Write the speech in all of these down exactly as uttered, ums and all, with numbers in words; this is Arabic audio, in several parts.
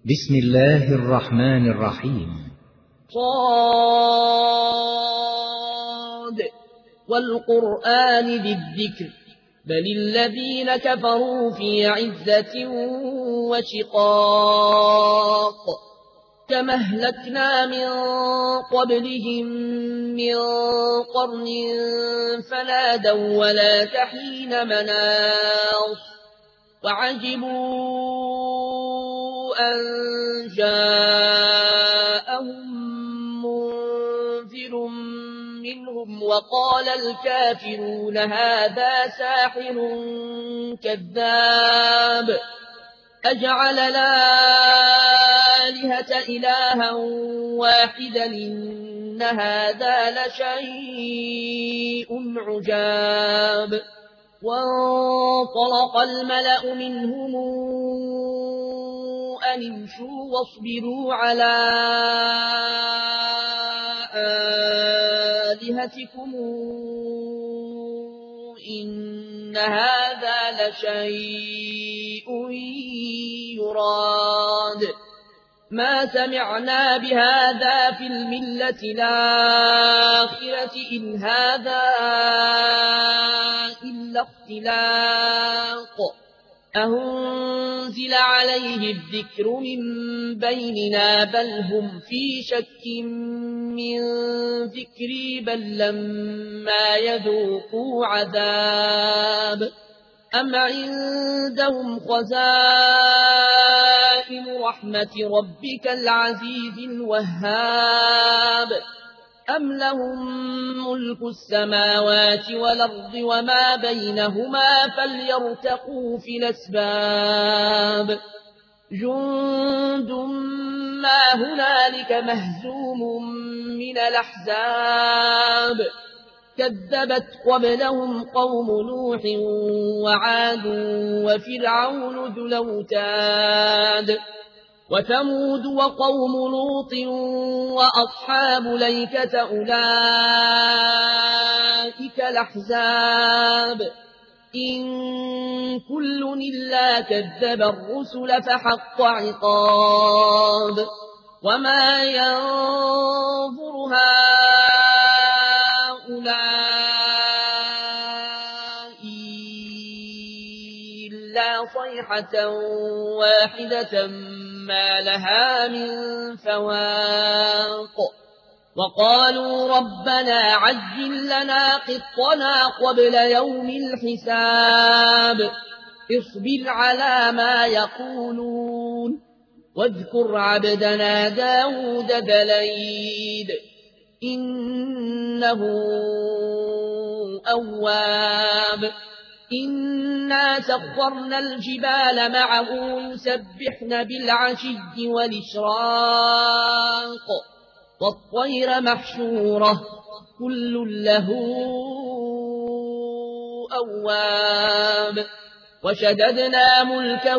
بسم الله الرحمن الرحيم. صاد والقرآن ذي الذكر بل الذين كفروا في عزة وشقاق كما أهلكنا من قبلهم من قرن فنادوا ولا تحين مناص وعجبوا أن جاءهم منذر منهم وقال الكافرون هذا ساحر كذاب أجعل الآلهة إلها واحدا إن هذا لشيء عجاب وانطلق الملأ منهم أن امشوا واصبروا على آلهتكم إن هذا لشيء يراد ما سمعنا بهذا في الملة الآخرة إن هذا إلا اختلاق أنزل عليه الذكر من بيننا بل هم في شك من ذكري بل لما يذوقوا عذاب أم عندهم خزائن رحمة ربك العزيز الوهاب أم لهم ملك السماوات والأرض وما بينهما فليرتقوا في الأسباب جند ما هنالك مهزوم من الأحزاب كذبت قبلهم قوم نوح وعاد وفرعون ذو الأوتاد وثمود وقوم لوط وأصحاب الأيكة أولئك الأحزاب إن كل إلا كذب الرسل فحق عقاب وما ينظر هؤلاء إلا صيحة واحدة ما لها من فواق وقالوا ربنا عجل لنا قطنا قبل يوم الحساب اصبر على ما يقولون واذكر عبدنا داود ذا الأيد إنه أواب إنا سخرنا الجبال معه يسبحن بالعشي والإشراق والطير محشورة كل له أواب وشددنا ملكه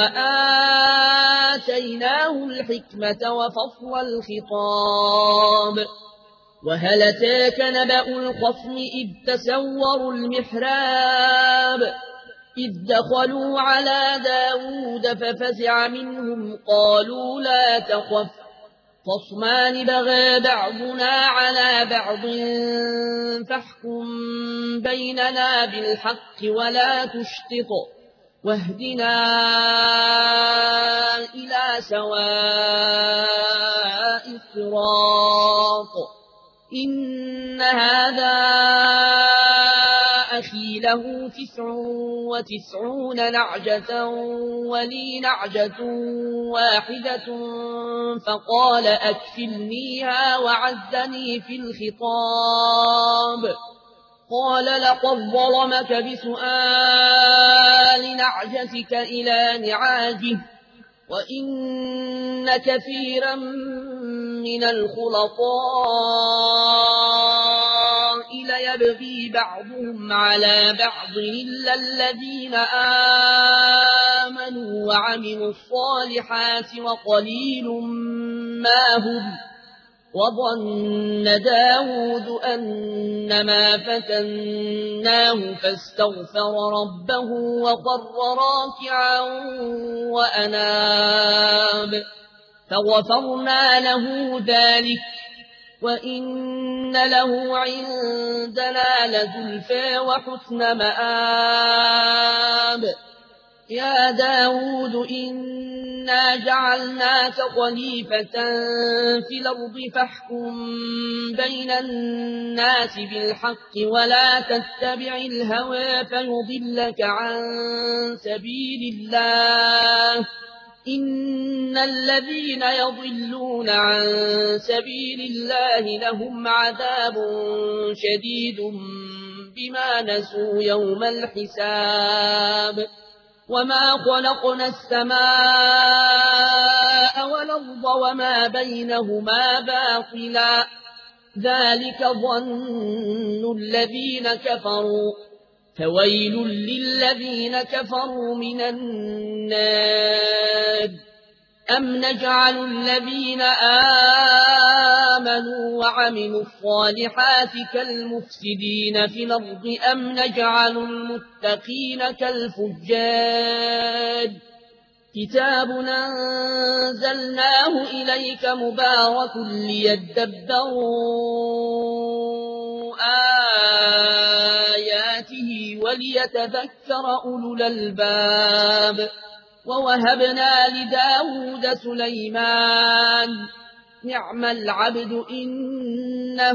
وآتيناه الحكمة وفصل الخطاب وهل أتاك نبأ الخصم إذ تسوروا المحراب إذ دخلوا على داود ففزع منهم قالوا لا تخف خصمان بغى بعضنا على بعض فاحكم بيننا بالحق ولا تشطط واهدنا إلى سواء الصراط إن هذا أخي له تسع وتسعون نعجة ولي نعجة واحدة فقال أكفلنيها وعزني في الخطاب قال لقد ظلمك بسؤال نعجتك إلى نعاجه وإن كثيرا من الخلطاء ليبغي بعضهم على بعض إلا الذين آمنوا وعملوا الصالحات وقليل ما هم وظن داود أنما فتناه فاستغفر ربه وخر راكعا وأناب فغفرنا له ذلك وإن له عندنا لزلفى وحسن مآب يا داود إنا جعلناك خليفة في الأرض فاحكم بين الناس بالحق ولا تتبع الهوى فيضلك عن سبيل الله إن الذين يضلون عن سبيل الله لهم عذاب شديد بما نسوا يوم الحساب وما خلقنا السماء والأرض وما بينهما باطلا ذلك ظن الذين كفروا فويل للذين كفروا من النار أم نجعل الذين آمنوا وعملوا الصالحات كالمفسدين في الأرض أم نجعل المتقين كالفجار كتاب أنزلناه إليك مبارك ليدبروا آياته وليتذكر أولو الألباب ووهبنا لداود سليمان نعم العبد إنه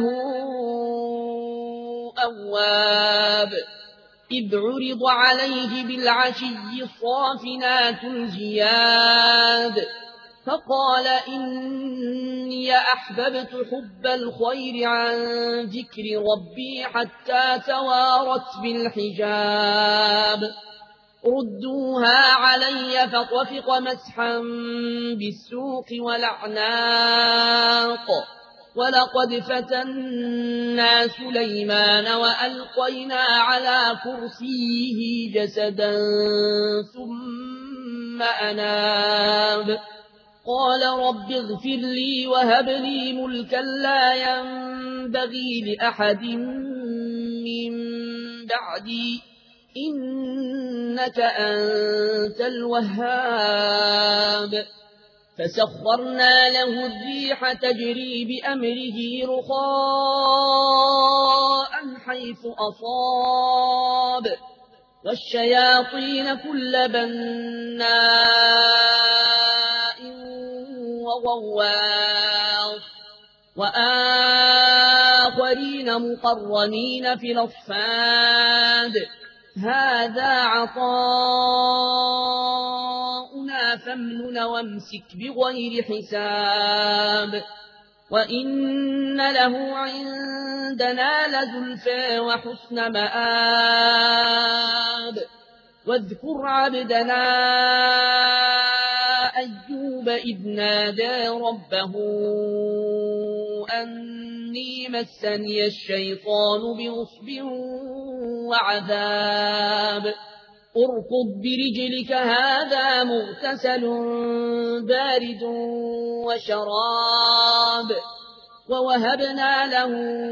أواب إذ عرض عليه بالعشي الصافنات الجياد فقال إني أحببت حب الخير عن ذكر ربي حتى توارت بالحجاب ردوها علي فطفق مسحا بالسوق والأعناق ولقد فتنا سليمان وألقينا على كرسيه جسدا ثم أناب قال رب اغفر لي وهب لي ملكا لا ينبغي لأحد من بعدي إنك أنت الوهاب فسخرنا له الريح تجري بأمره رخاء حيث أصاب والشياطين كل بناء وغواص وآخرين مقرنين في الأصفاد هذا عطاؤنا فامنن وامسك بغير حساب وإن له عندنا لزلفى وحسن مآب واذكر عبدنا أيوب إذ نادى ربه أني مسني الشيطان بنصب وعذاب اركض برجلك هذا مغتسل بارد وشراب ووهبنا له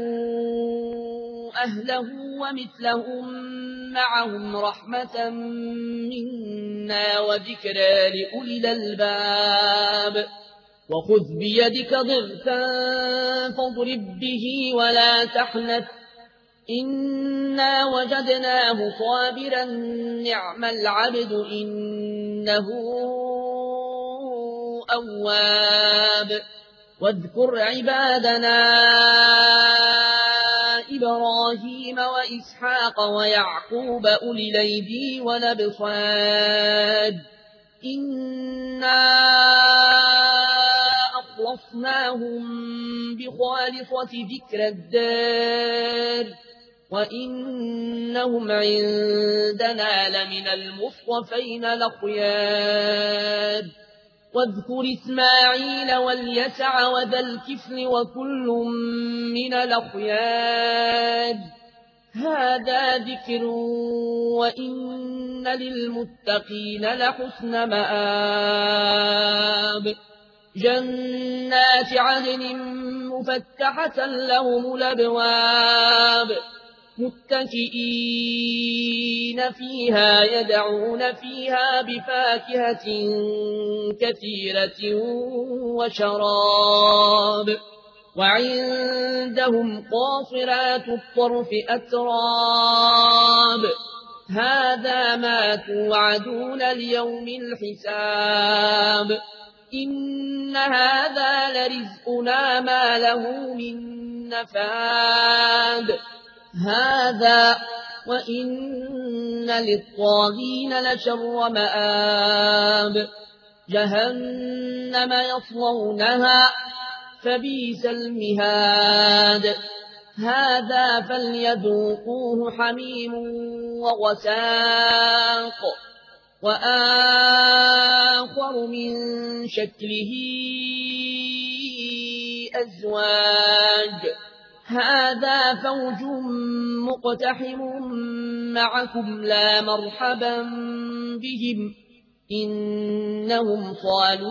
أهله ومثلهم معهم رحمة منا وذكرى لأولي الألباب وخذ بيدك ضغثا فاضرب به ولا تحنث إنا وجدناه صابرا نعم العبد إنه أواب واذكر عبادنا إبراهيم وإسحاق ويعقوب أولي الأيدي والأبصار إنا أخلصناهم بخالصة ذكر الدار وإنهم عندنا لمن المصطفين الأخيار واذكر إسماعيل واليسع وذا الكفل وكل من الأخيار هذا ذكر وإن للمتقين لحسن مآب جنات عدن مفتحة لهم الأبواب متكئين فيها يدعون فيها بفاكهة كثيرة وشراب وعندهم قاصرات الطرف أتراب هذا ما توعدون ليوم الحساب إن هذا لرزقنا ما له من نفاد هذا وإن للطاغين لشر مآب جهنم يصلونها فبئس المهاد هذا فليذوقوه حميم وغساق وآخر من شكله أزواج هذا فوج مقتحم معكم لا مرحبا بهم إنهم صالوا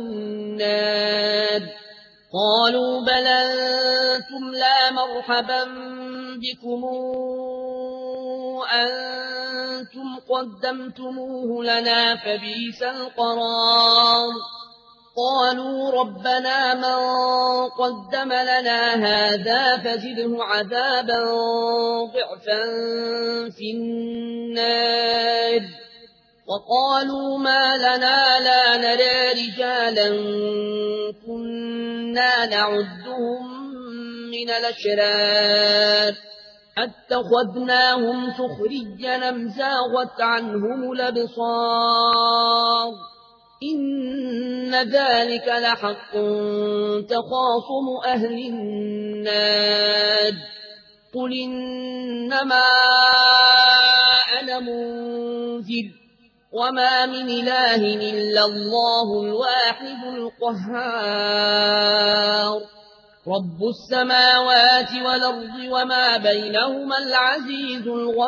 النار قالوا بل أنتم لا مرحبا بكم أنتم قدمتموه لنا فبئس القرار قالوا ربنا من قدم لنا هذا فزده عذابا ضعفا في النار وقالوا ما لنا لا نرى رجالا كنا نعدهم من الأشرار اتخذناهم سخريا أم زاغت عنهم الأبصار إن ذلك لحق تخاصم أهل النار قل إنما أنا منذر وما من إله إلا الله الواحد القهار رب السماوات والأرض وما بينهما العزيز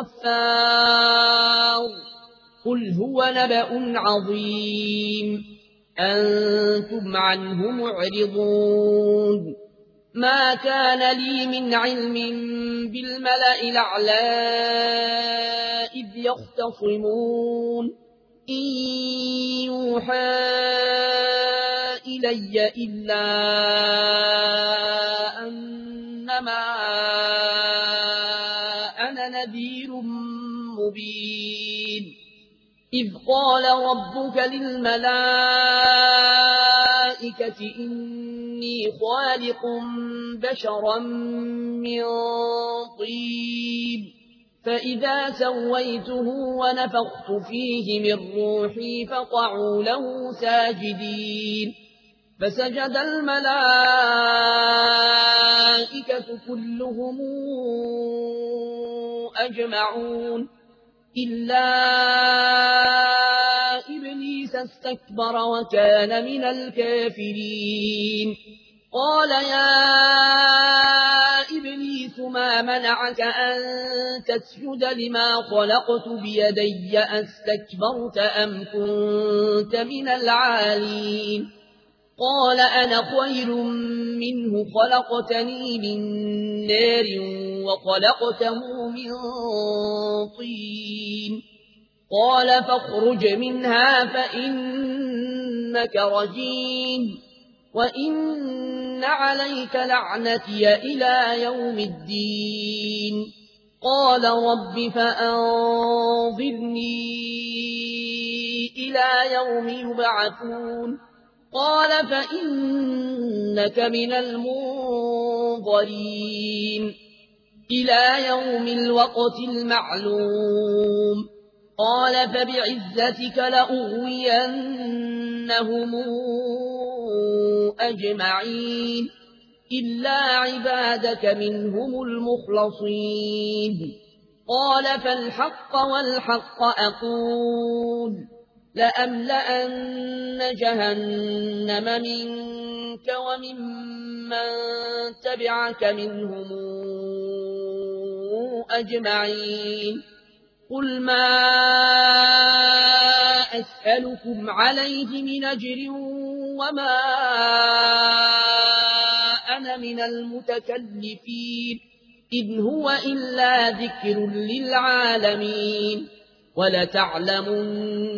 الغفار قل هو نبأ عظيم أنتم عنه معرضون ما كان لي من علم بالملأ الأعلى إذ يختصمون إن يوحى إلي إلا أنما أنا نذير مبين إذ قال ربك للملائكة إني خالق بشرا من طين فإذا سويته ونفخت فيه من روحي فقعوا له ساجدين فسجد الملائكة كلهم أجمعون إلا إبليس استكبر وكان من الكافرين قال يا إبليس ما منعك أن تسجد لما خلقت بيدي أستكبرت أم كنت من العالين قال أنا خير منه خلقتني من نار وخلقته من طين قال فاخرج منها فإنك رجيم وإن عليك لعنتي إلى يوم الدين قال رب فأنظرني إلى يوم يبعثون قال فإنك من المنظرين إلى يوم الوقت المعلوم قال فبعزتك لأغوينهم أجمعين إلا عبادك منهم المخلصين قال فالحق والحق أقول لأملأن جهنم منك وممن تبعك منهم أجمعين قل ما أسألكم عليه من أجر وما أنا من المتكلفين إن هو إلا ذكر للعالمين ولتعلمن